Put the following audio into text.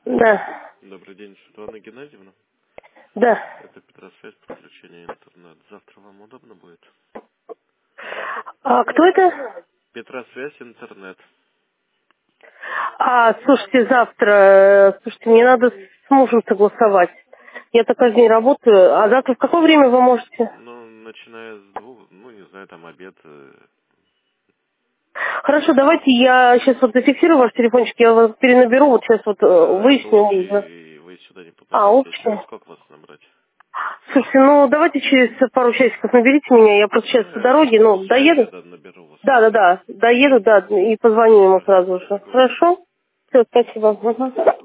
Да. Добрый день, Светлана Геннадьевна. Да. Это Петросвязь, подключение интернет. Завтра вам удобно будет? А кто это? Петросвязь, интернет. Слушайте, слушайте, мне надо с мужем согласовать. Я так каждый день работаю. А завтра в какое время вы можете? Ну, начиная с 2, ну, не знаю, там обед. Хорошо, давайте я сейчас вот зафиксирую ваш телефончик, я вас перенаберу, вот сейчас вот Это выясню. общий, и вы сюда не попадете. Через Общее. сколько вас набрать? Слушайте, ну давайте через пару часиков наберите меня, я просто сейчас Ну, по я дороге, через ну, час доеду. тогда наберу вас. Да, доеду, да, и позвоню ему Хорошо, сразу же. договорились. Хорошо? Все, спасибо. Мгм.